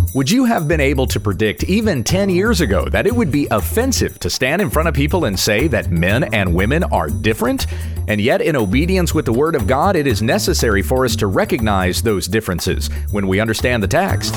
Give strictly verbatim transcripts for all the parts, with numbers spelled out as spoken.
Would you have been able to predict even ten years ago that it would be offensive to stand in front of people and say that men and women are different? And yet, in obedience with the Word of God, it is necessary for us to recognize those differences when we understand the text.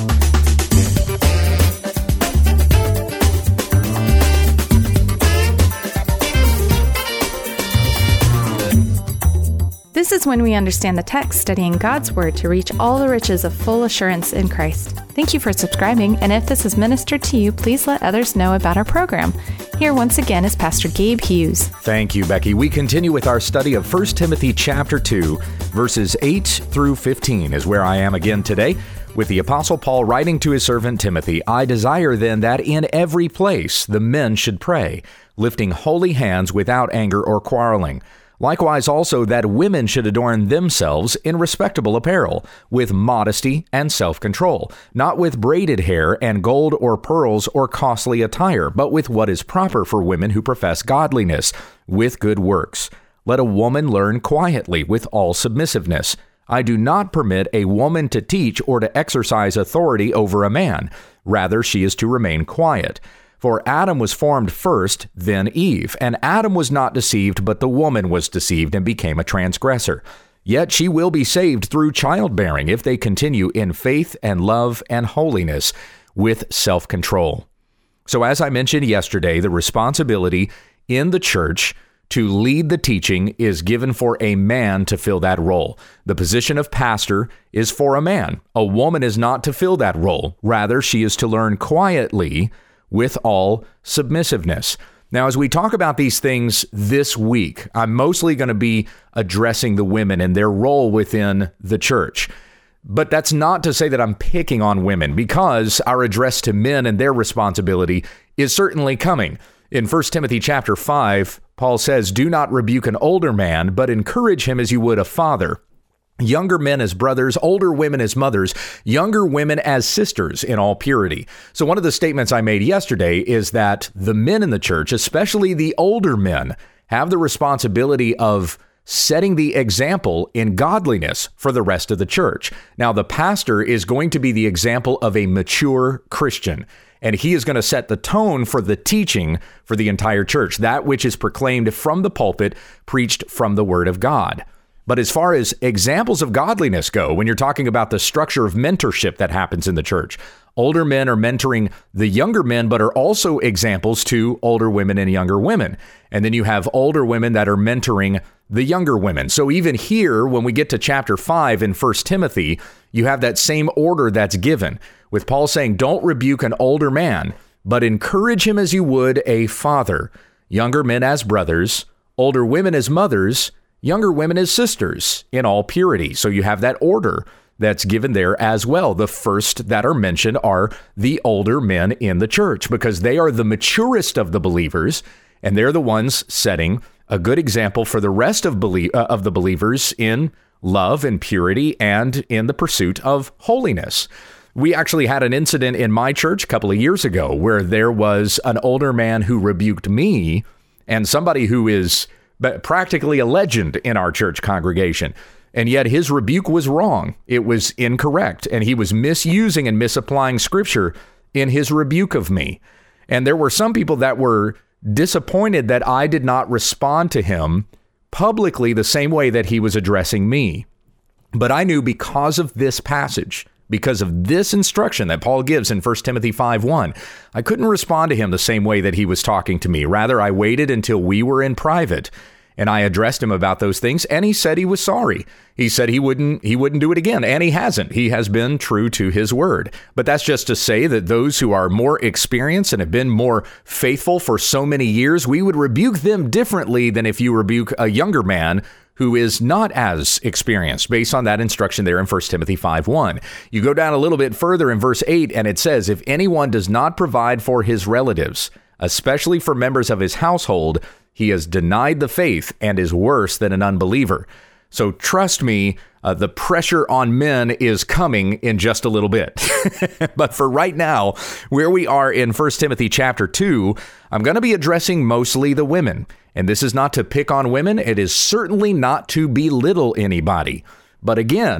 This is when we understand the text, studying God's Word to reach all the riches of full assurance in Christ. Thank you for subscribing, and if this has ministered to you, please let others know about our program. Here once again is Pastor Gabe Hughes. Thank you, Becky. We continue with our study of First Timothy chapter two, verses eight through fifteen is where I am again today. With the Apostle Paul writing to his servant Timothy, I desire then that in every place the men should pray, lifting holy hands without anger or quarreling. Likewise also that women should adorn themselves in respectable apparel, with modesty and self-control, not with braided hair and gold or pearls or costly attire, but with what is proper for women who profess godliness, with good works. Let a woman learn quietly with all submissiveness. I do not permit a woman to teach or to exercise authority over a man. Rather, she is to remain quiet. For Adam was formed first, then Eve, and Adam was not deceived, but the woman was deceived and became a transgressor. Yet she will be saved through childbearing if they continue in faith and love and holiness with self-control. So as I mentioned yesterday, the responsibility in the church to lead the teaching is given for a man to fill that role. The position of pastor is for a man. A woman is not to fill that role. Rather, she is to learn quietly with all submissiveness. Now, as we talk about these things this week, I'm mostly going to be addressing the women and their role within the church. But that's not to say that I'm picking on women, because our address to men and their responsibility is certainly coming. In First Timothy chapter five, Paul says, "Do not rebuke an older man, but encourage him as you would a father. Younger men as brothers, older women as mothers, younger women as sisters in all purity." So one of the statements I made yesterday is that the men in the church, especially the older men, have the responsibility of setting the example in godliness for the rest of the church. Now, the pastor is going to be the example of a mature Christian, and he is going to set the tone for the teaching for the entire church, that which is proclaimed from the pulpit, preached from the Word of God. But as far as examples of godliness go, when you're talking about the structure of mentorship that happens in the church, older men are mentoring the younger men, but are also examples to older women and younger women. And then you have older women that are mentoring the younger women. So even here, when we get to chapter five in First Timothy, you have that same order that's given, with Paul saying, don't rebuke an older man, but encourage him as you would a father, younger men as brothers, older women as mothers, younger women as sisters in all purity. So you have that order that's given there as well. The first that are mentioned are the older men in the church, because they are the maturest of the believers, and they're the ones setting a good example for the rest of, belie- uh, of the believers in love and purity and in the pursuit of holiness. We actually had an incident in my church a couple of years ago where there was an older man who rebuked me, and somebody who is but practically a legend in our church congregation. And yet his rebuke was wrong. It was incorrect. And he was misusing and misapplying scripture in his rebuke of me. And there were some people that were disappointed that I did not respond to him publicly the same way that he was addressing me. But I knew, because of this passage, because of this instruction that Paul gives in First Timothy five one, I couldn't respond to him the same way that he was talking to me. Rather, I waited until we were in private, and I addressed him about those things, and he said he was sorry. He said he wouldn't he wouldn't do it again, and he hasn't. He has been true to his word. But that's just to say that those who are more experienced and have been more faithful for so many years, we would rebuke them differently than if you rebuke a younger man who is not as experienced, based on that instruction there in First Timothy five one. You go down a little bit further in verse eight, and it says, if anyone does not provide for his relatives, especially for members of his household, he has denied the faith and is worse than an unbeliever. So trust me, uh, the pressure on men is coming in just a little bit. But for right now, where we are in First Timothy chapter two, I'm going to be addressing mostly the women. And this is not to pick on women. It is certainly not to belittle anybody. But again,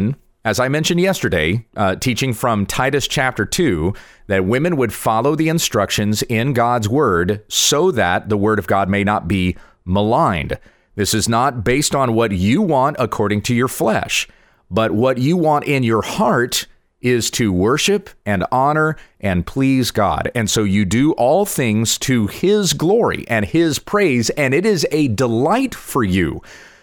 as I mentioned yesterday, uh, teaching from Titus chapter two, that women would follow the instructions in God's word so that the word of God may not be maligned. This is not based on what you want according to your flesh, but what you want in your heart is to worship and honor and please God. And so you do all things to his glory and his praise, and it is a delight for you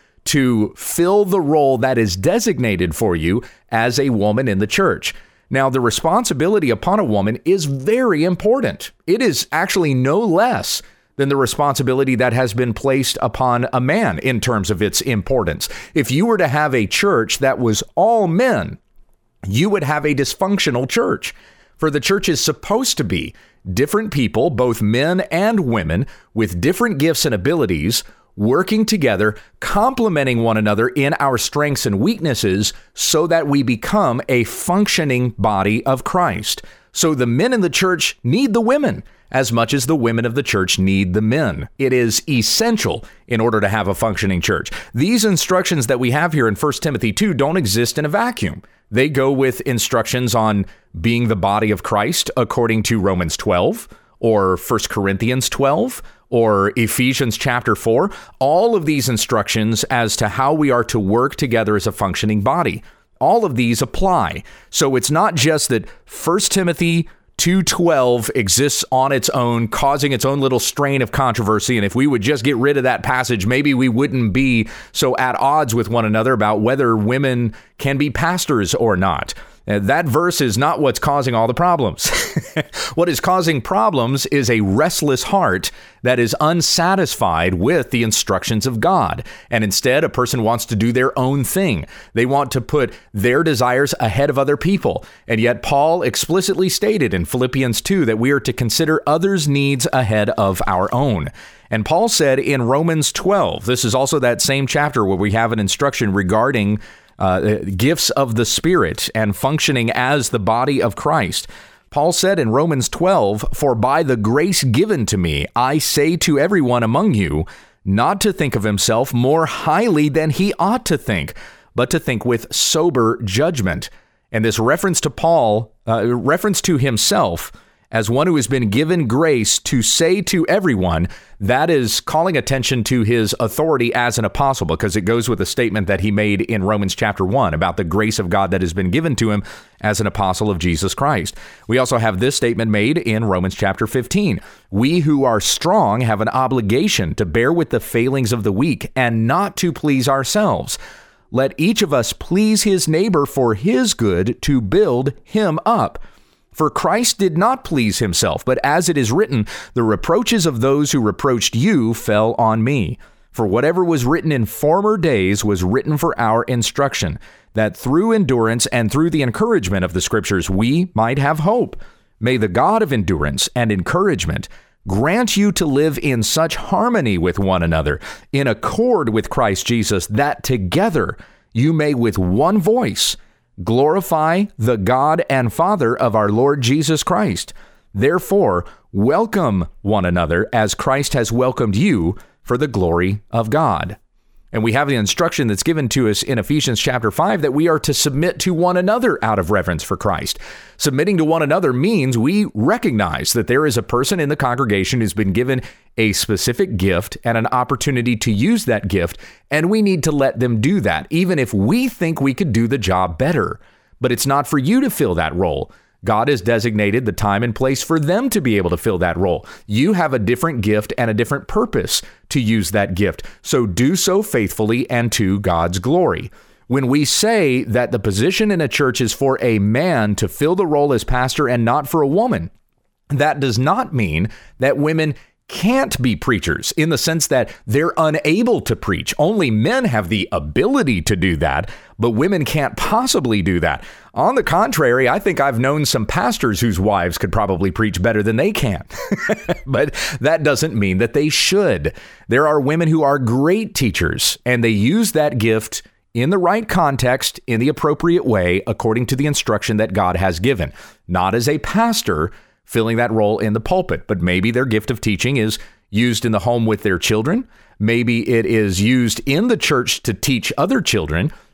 to fill the role that is designated for you as a woman in the church. Now, the responsibility upon a woman is very important. It is actually no less than the responsibility that has been placed upon a man in terms of its importance. If you were to have a church that was all men, you would have a dysfunctional church. For the church is supposed to be different people, both men and women, with different gifts and abilities, working together, complementing one another in our strengths and weaknesses so that we become a functioning body of Christ. So the men in the church need the women as much as the women of the church need the men. It is essential in order to have a functioning church. These instructions that we have here in First Timothy two don't exist in a vacuum. They go with instructions on being the body of Christ according to Romans twelve or First Corinthians twelve or Ephesians chapter four. All of these instructions as to how we are to work together as a functioning body. All of these apply. So it's not just that First Timothy two twelve exists on its own, causing its own little strain of controversy. And if we would just get rid of that passage, maybe we wouldn't be so at odds with one another about whether women can be pastors or not. Uh, that verse is not what's causing all the problems. What is causing problems is a restless heart that is unsatisfied with the instructions of God. And instead, a person wants to do their own thing. They want to put their desires ahead of other people. And yet Paul explicitly stated in Philippians two that we are to consider others' needs ahead of our own. And Paul said in Romans twelve, this is also that same chapter where we have an instruction regarding Uh, gifts of the Spirit and functioning as the body of Christ. Paul said in Romans twelve, "For by the grace given to me, I say to everyone among you, not to think of himself more highly than he ought to think, but to think with sober judgment." And this reference to Paul, uh, reference to himself as one who has been given grace to say to everyone, that is calling attention to his authority as an apostle, because it goes with a statement that he made in Romans chapter one about the grace of God that has been given to him as an apostle of Jesus Christ. We also have this statement made in Romans chapter fifteen. We who are strong have an obligation to bear with the failings of the weak and not to please ourselves. Let each of us please his neighbor for his good, to build him up. For Christ did not please himself, but as it is written, the reproaches of those who reproached you fell on me. For whatever was written in former days was written for our instruction, that through endurance and through the encouragement of the Scriptures we might have hope. May the God of endurance and encouragement grant you to live in such harmony with one another, in accord with Christ Jesus, that together you may with one voice glorify the God and Father of our Lord Jesus Christ. Therefore, welcome one another as Christ has welcomed you for the glory of God. And we have the instruction that's given to us in Ephesians chapter five that we are to submit to one another out of reverence for Christ. Submitting to one another means we recognize that there is a person in the congregation who's been given a specific gift and an opportunity to use that gift, and we need to let them do that, even if we think we could do the job better. But it's not for you to fill that role. God has designated the time and place for them to be able to fill that role. You have a different gift and a different purpose to use that gift. So do so faithfully and to God's glory. When we say that the position in a church is for a man to fill the role as pastor and not for a woman, that does not mean that women can't be preachers in the sense that they're unable to preach. Only men have the ability to do that, but women can't possibly do that. On the contrary, I think I've known some pastors whose wives could probably preach better than they can. But that doesn't mean that they should. There are women who are great teachers, and they use that gift in the right context, in the appropriate way, according to the instruction that God has given. Not as a pastor filling that role in the pulpit, but maybe their gift of teaching is used in the home with their children. Maybe it is used in the church to teach other children.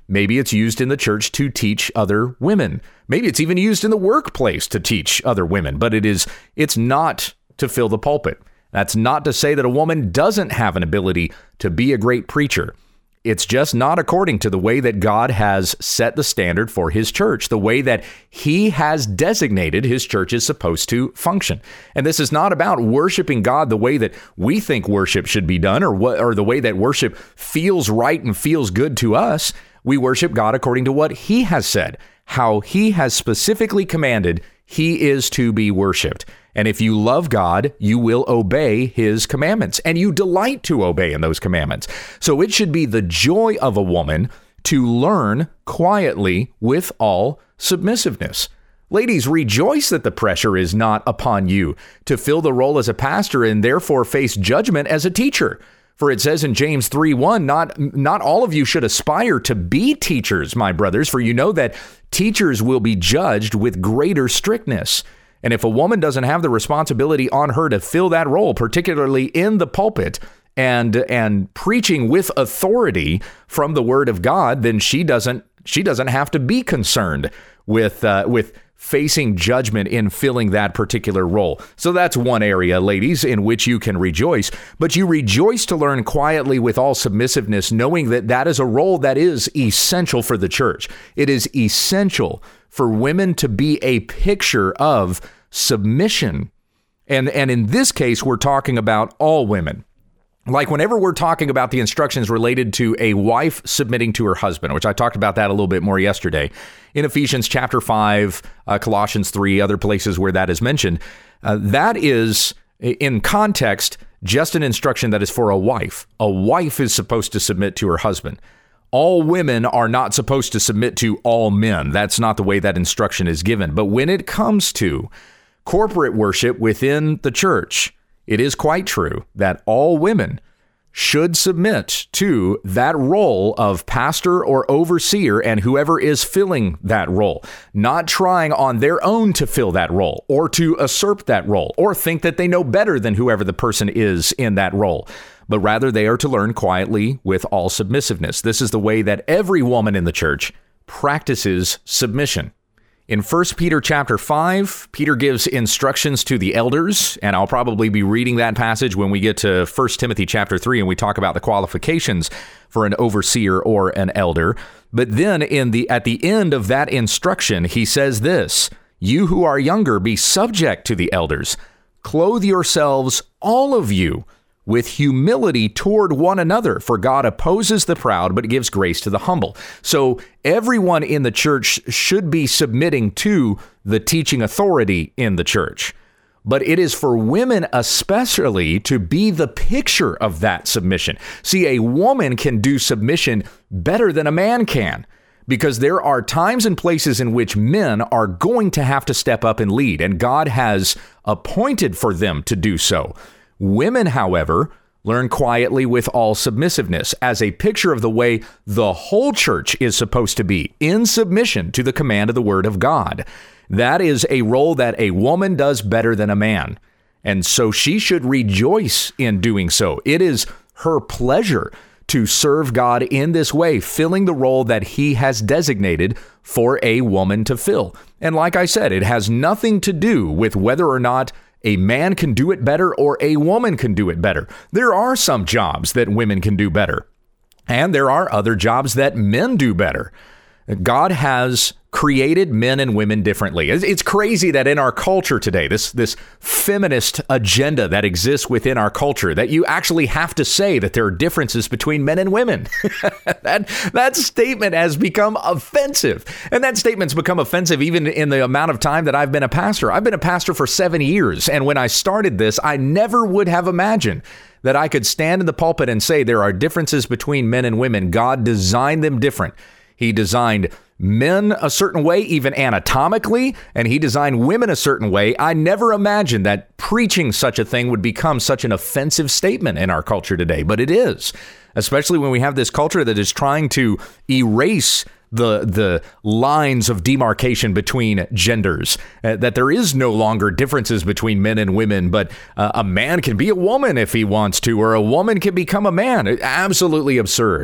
Maybe it's used in the church to teach other women. Maybe it's even used in the workplace to teach other women, but it is it's not to fill the pulpit. That's not to say that a woman doesn't have an ability to be a great preacher. It's just not according to the way that God has set the standard for his church, the way that he has designated his church is supposed to function. And this is not about worshiping God the way that we think worship should be done, or what, or the way that worship feels right and feels good to us. We worship God according to what he has said, how he has specifically commanded he is to be worshiped. And if you love God, you will obey his commandments, and you delight to obey in those commandments. So it should be the joy of a woman to learn quietly with all submissiveness. Ladies, rejoice that the pressure is not upon you to fill the role as a pastor and therefore face judgment as a teacher. For it says in James three one, not, not all of you should aspire to be teachers, my brothers, for you know that teachers will be judged with greater strictness. And if a woman doesn't have the responsibility on her to fill that role, particularly in the pulpit and and preaching with authority from the word of God, then she doesn't she doesn't have to be concerned with uh, with facing judgment in filling that particular role. So that's one area, ladies, in which you can rejoice. But you rejoice to learn quietly with all submissiveness, knowing that that is a role that is essential for the church. It is essential for women to be a picture of submission. And, and in this case, we're talking about all women. Like whenever we're talking about the instructions related to a wife submitting to her husband, which I talked about that a little bit more yesterday, in Ephesians chapter five, uh, Colossians three, other places where that is mentioned, uh, that is in context just an instruction that is for a wife. A wife is supposed to submit to her husband. All women are not supposed to submit to all men. That's not the way that instruction is given. But when it comes to corporate worship within the church, it is quite true that all women should submit to that role of pastor or overseer and whoever is filling that role, not trying on their own to fill that role or to usurp that role or think that they know better than whoever the person is in that role, but rather they are to learn quietly with all submissiveness. This is the way that every woman in the church practices submission. In First Peter chapter five, Peter gives instructions to the elders, and I'll probably be reading that passage when we get to First Timothy chapter three and we talk about the qualifications for an overseer or an elder. But then in the at the end of that instruction, he says this, "You who are younger, be subject to the elders. Clothe yourselves, all of you, with humility toward one another, for God opposes the proud, but gives grace to the humble." So everyone in the church should be submitting to the teaching authority in the church. But it is for women especially to be the picture of that submission. See, a woman can do submission better than a man can, because there are times and places in which men are going to have to step up and lead, and God has appointed for them to do so. Women, however, learn quietly with all submissiveness as a picture of the way the whole church is supposed to be in submission to the command of the word of God. That is a role that a woman does better than a man. And so she should rejoice in doing so. It is her pleasure to serve God in this way, filling the role that he has designated for a woman to fill. And like I said, it has nothing to do with whether or not a man can do it better or a woman can do it better. There are some jobs that women can do better, and there are other jobs that men do better. God has created men and women differently. It's crazy that in our culture today, this this feminist agenda that exists within our culture, that you actually have to say that there are differences between men and women. that that statement has become offensive. And that statement's become offensive even in the amount of time that I've been a pastor. I've been a pastor for seven years. And when I started this, I never would have imagined that I could stand in the pulpit and say there are differences between men and women. God designed them different. He designed men a certain way, even anatomically, and he designed women a certain way. I never imagined that preaching such a thing would become such an offensive statement in our culture today, but it is, especially when we have this culture that is trying to erase the the lines of demarcation between genders, uh, that there is no longer differences between men and women, but uh, a man can be a woman if he wants to, or a woman can become a man. Absolutely absurd.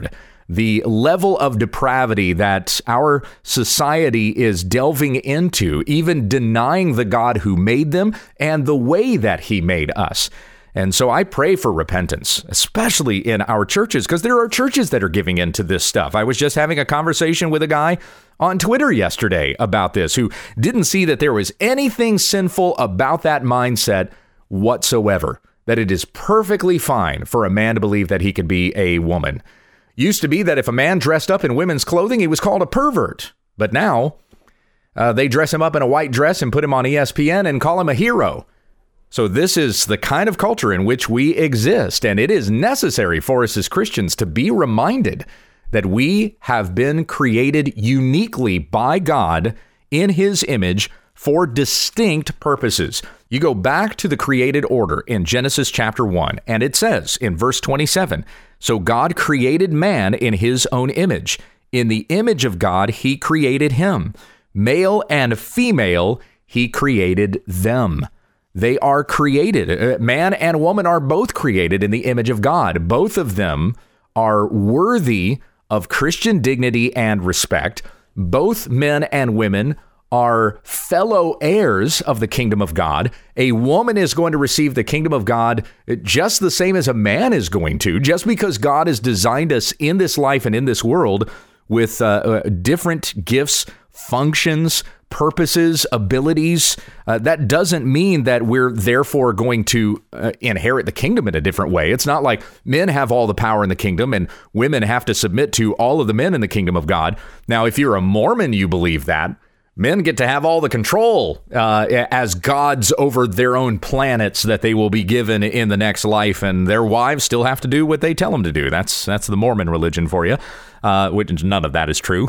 the level of depravity that our society is delving into, even denying the God who made them and the way that he made us. And so I pray for repentance, especially in our churches, because there are churches that are giving into this stuff. I was just having a conversation with a guy on Twitter yesterday about this who didn't see that there was anything sinful about that mindset whatsoever, that it is perfectly fine for a man to believe that he could be a woman. Used to be that if a man dressed up in women's clothing, he was called a pervert. But now uh, they dress him up in a white dress and put him on E S P N and call him a hero. So this is the kind of culture in which we exist, and it is necessary for us as Christians to be reminded that we have been created uniquely by God in his image for distinct purposes. You go back to the created order in Genesis chapter one, and it says in verse twenty-seven, so God created man in his own image. In the image of God, he created him. Male and female, he created them. They are created. Man and woman are both created in the image of God. Both of them are worthy of Christian dignity and respect. Both men and women are fellow heirs of the kingdom of God. A woman is going to receive the kingdom of God just the same as a man is going to, just because God has designed us in this life and in this world with uh, different gifts, functions, purposes, abilities. Uh, that doesn't mean that we're therefore going to uh, inherit the kingdom in a different way. It's not like men have all the power in the kingdom and women have to submit to all of the men in the kingdom of God. Now, if you're a Mormon, you believe that. Men get to have all the control uh, as gods over their own planets that they will be given in the next life, and their wives still have to do what they tell them to do. That's that's the Mormon religion for you, uh, which none of that is true.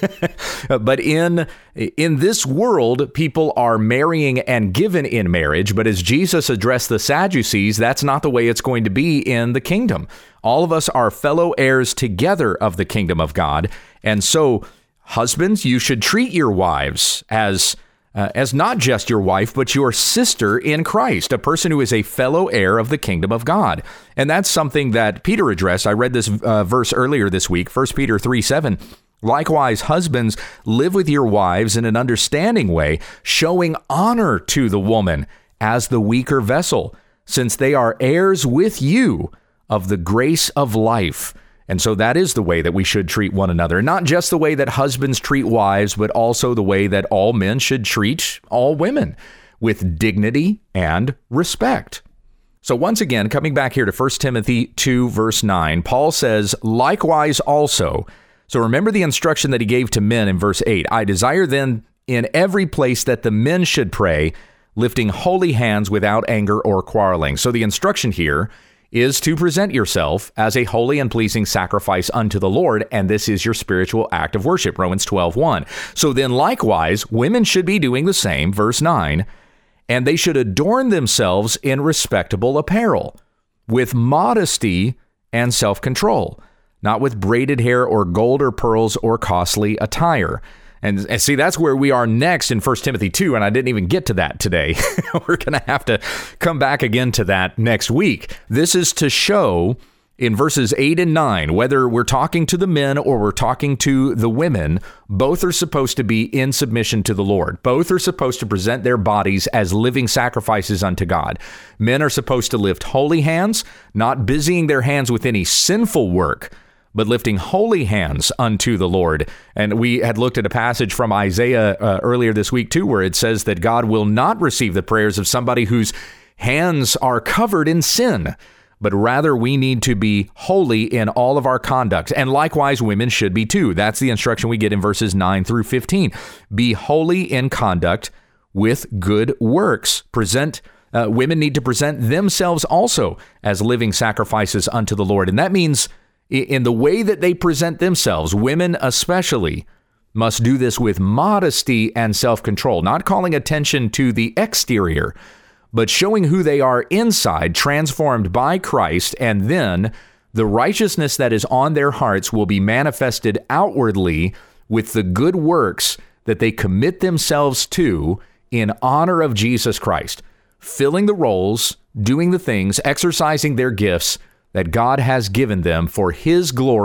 But in in this world, people are marrying and given in marriage. But as Jesus addressed the Sadducees, that's not the way it's going to be in the kingdom. All of us are fellow heirs together of the kingdom of God, and so husbands, you should treat your wives as uh, as not just your wife, but your sister in Christ, a person who is a fellow heir of the kingdom of God. And that's something that Peter addressed. I read this uh, verse earlier this week, First Peter three seven. Likewise, husbands, live with your wives in an understanding way, showing honor to the woman as the weaker vessel, since they are heirs with you of the grace of life. And so that is the way that we should treat one another, not just the way that husbands treat wives, but also the way that all men should treat all women with dignity and respect. So once again, coming back here to First Timothy two, verse nine, Paul says, likewise also. So remember the instruction that he gave to men in verse eight. I desire then in every place that the men should pray, lifting holy hands without anger or quarreling. So the instruction here is to present yourself as a holy and pleasing sacrifice unto the Lord, and this is your spiritual act of worship, Romans twelve one. So then likewise, women should be doing the same, verse nine, and they should adorn themselves in respectable apparel, with modesty and self-control, not with braided hair or gold or pearls or costly attire. And, and see, that's where we are next in First Timothy two, and I didn't even get to that today. We're going to have to come back again to that next week. This is to show in verses eight and nine, whether we're talking to the men or we're talking to the women, both are supposed to be in submission to the Lord. Both are supposed to present their bodies as living sacrifices unto God. Men are supposed to lift holy hands, not busying their hands with any sinful work, but lifting holy hands unto the Lord. And we had looked at a passage from Isaiah uh, earlier this week, too, where it says that God will not receive the prayers of somebody whose hands are covered in sin, but rather we need to be holy in all of our conduct. And likewise, women should be, too. That's the instruction we get in verses nine through fifteen. Be holy in conduct with good works. Present uh, women need to present themselves also as living sacrifices unto the Lord. And that means in the way that they present themselves, women especially must do this with modesty and self-control, not calling attention to the exterior, but showing who they are inside, transformed by Christ, and then the righteousness that is on their hearts will be manifested outwardly with the good works that they commit themselves to in honor of Jesus Christ, filling the roles, doing the things, exercising their gifts that God has given them for his glory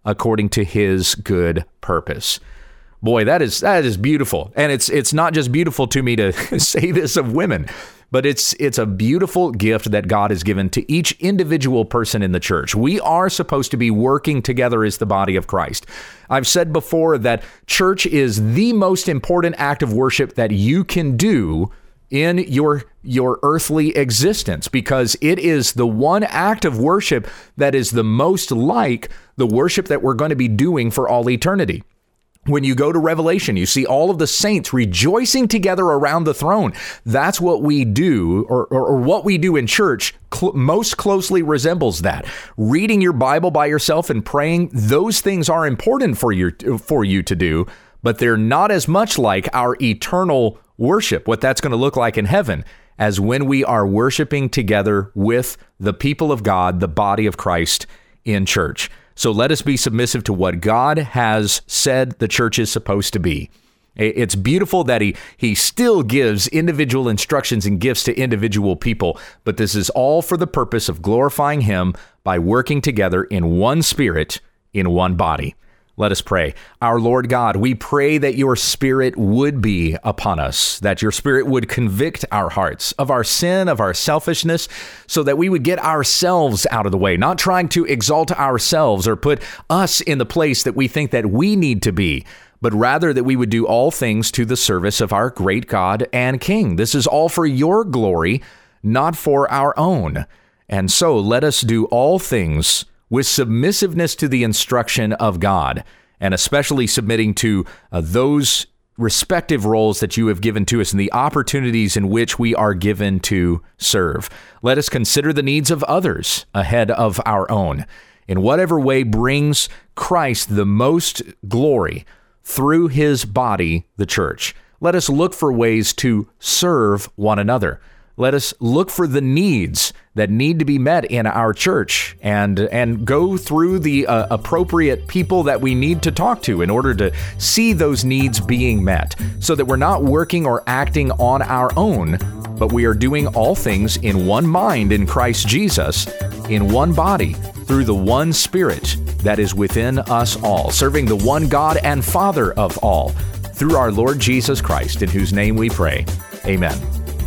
according to his good purpose. Boy, that is that is beautiful. And it's it's not just beautiful to me to say this of women, but it's it's a beautiful gift that God has given to each individual person in the church. We are supposed to be working together as the body of Christ. I've said before that church is the most important act of worship that you can do in your your earthly existence, because it is the one act of worship that is the most like the worship that we're going to be doing for all eternity. When you go to Revelation, you see all of the saints rejoicing together around the throne. That's what we do, or, or, or what we do in church cl- most closely resembles that. Reading your Bible by yourself and praying, those things are important for you, for you to do, but they're not as much like our eternal worship, what that's going to look like in heaven, as when we are worshiping together with the people of God, the body of Christ in church. So let us be submissive to what God has said the church is supposed to be. It's beautiful that he he still gives individual instructions and gifts to individual people, but this is all for the purpose of glorifying him by working together in one spirit, in one body. Let us pray. Our Lord God, we pray that your Spirit would be upon us, that your Spirit would convict our hearts of our sin, of our selfishness, so that we would get ourselves out of the way, not trying to exalt ourselves or put us in the place that we think that we need to be, but rather that we would do all things to the service of our great God and King. This is all for your glory, not for our own. And so let us do all things with submissiveness to the instruction of God, and especially submitting to uh, those respective roles that you have given to us and the opportunities in which we are given to serve. Let us consider the needs of others ahead of our own, in whatever way brings Christ the most glory through his body, the church. Let us look for ways to serve one another. Let us look for the needs that need to be met in our church, and and go through the uh, appropriate people that we need to talk to in order to see those needs being met, so that we're not working or acting on our own, but we are doing all things in one mind in Christ Jesus, in one body, through the one Spirit that is within us all, serving the one God and Father of all, through our Lord Jesus Christ, in whose name we pray. Amen.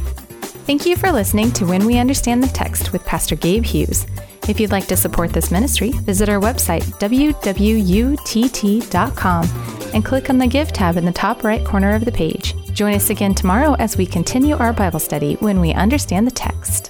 Thank you for listening to When We Understand the Text with Pastor Gabe Hughes. If you'd like to support this ministry, visit our website, w w u t t dot com, and click on the Give tab in the top right corner of the page. Join us again tomorrow as we continue our Bible study when we understand the text.